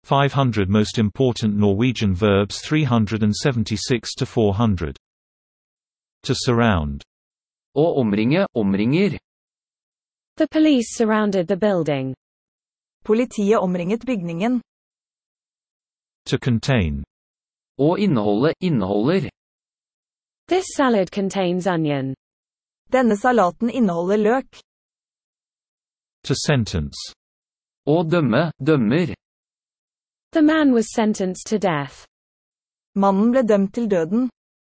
500 Most Important Norwegian Verbs 376 to 400. To surround. Å omringe, omringer. The police surrounded the building. Politiet omringet bygningen. To contain. Å inneholde, inneholder. This salad contains onion. Denne salaten inneholder løk. To sentence. Å dømme, dømmer. The man was sentenced to death. Mannen ble dømt til døden.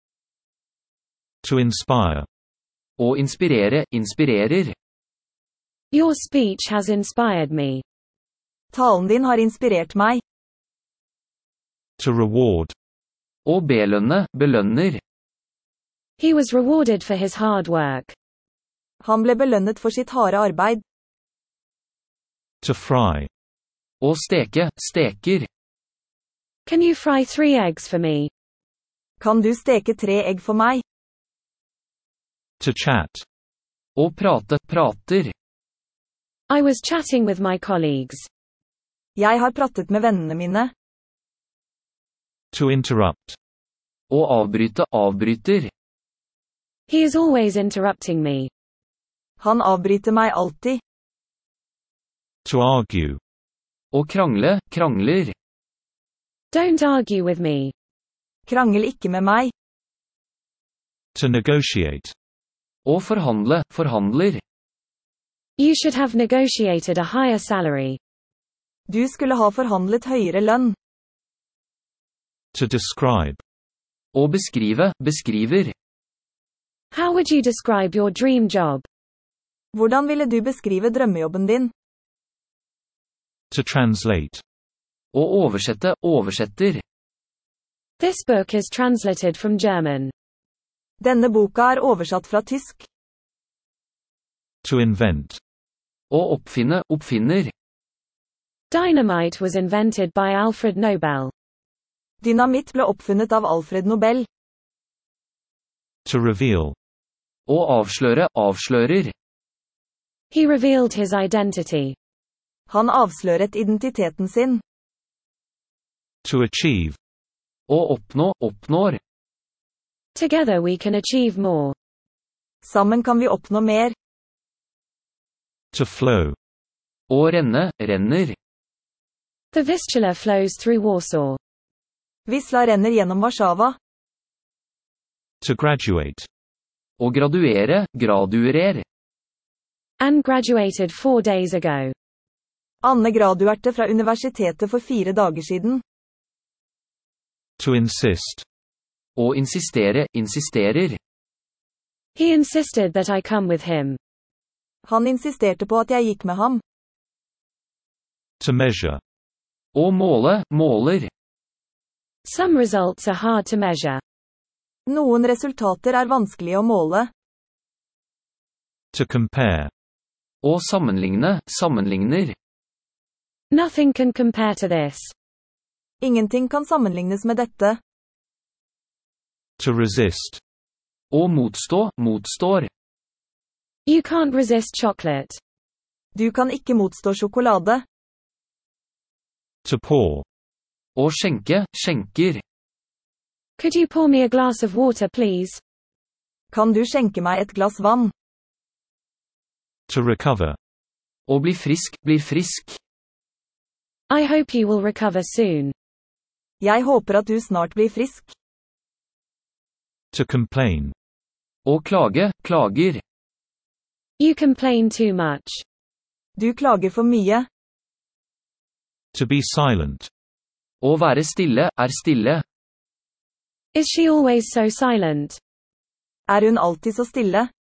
To inspire. Å inspirere, inspirerer. Your speech has inspired me. Talen din har inspirert meg. To reward. Å belønne, belønner. He was rewarded for his hard work. Han ble belønnet for sitt harde arbeid. To fry. Å steke, steker. Can you fry 3 eggs for me? Kan du steke 3 egg for meg? To chat. Å prate, prater. I was chatting with my colleagues. Jeg har pratet med vennene mine. To interrupt. Å avbryte, avbryter. He is always interrupting me. Han avbryter meg alltid. To argue. Å krangle, krangler. Don't argue with me. Krangel ikke med meg. To negotiate. Å forhandle, forhandler. You should have negotiated a higher salary. Du skulle ha forhandlet høyere lønn. To describe. Å beskrive, beskriver. How would you describe your dream job? Hvordan ville du beskrive drømmejobben din? To translate. Å oversette, oversetter. This book is translated from German. Denne boka er oversatt fra tysk. To invent. Å oppfinne, oppfinner. Dynamite was invented by Alfred Nobel. Dynamitt ble oppfunnet av Alfred Nobel. To reveal. Å avsløre, avslører. He revealed his identity. Han avsløret identiteten sin. To achieve. Å oppnå, oppnår. Together we can achieve more. Sammen kan vi oppnå mer. To flow. Å renne, renner. The Vistula flows through Warsaw. Wisla renner gjennom Warszawa. To graduate. Å graduere, graduerer. Anne graduated 4 days ago. Anne graduerte fra universitetet for 4 dager siden. To insist. Å insistere, insisterer. He insisted that I come with him. Han insisterte på at jeg gikk med ham. To measure. Å måle, måler. Some results are hard to measure. Noen resultater er vanskelig å måle. To compare. Å sammenligne, sammenligner. Nothing can compare to this. Ingenting kan sammenlignes med dette. To resist. Å motstå, motstår. You can't resist chocolate. Du kan ikke motstå sjokolade. To pour. Å skjenke, skjenker. Could you pour me a glass of water, please? Kan du skjenke meg et glass vann? To recover. Å bli frisk, blir frisk. I hope you will recover soon. Jeg håper at du snart blir frisk. To complain. Å klage, klager. You complain too much. Du klager for mye. To be silent. Å være stille, er stille. Is she always so silent? Er hun alltid så stille?